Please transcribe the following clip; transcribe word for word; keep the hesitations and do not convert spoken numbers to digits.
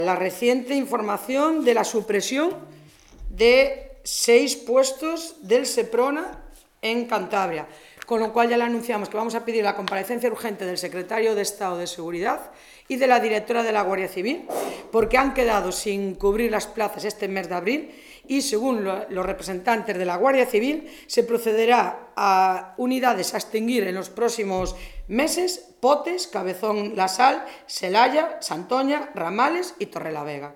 La reciente información de la supresión de seis puestos del Seprona en Cantabria, con lo cual ya le anunciamos que vamos a pedir la comparecencia urgente del secretario de Estado de Seguridad y de la directora de la Guardia Civil, porque han quedado sin cubrir las plazas este mes de abril y, según lo, los representantes de la Guardia Civil, se procederá a unidades a extinguir en los próximos meses Potes, Cabezón La Sal, Celaya, Santoña, Ramales y Torrelavega.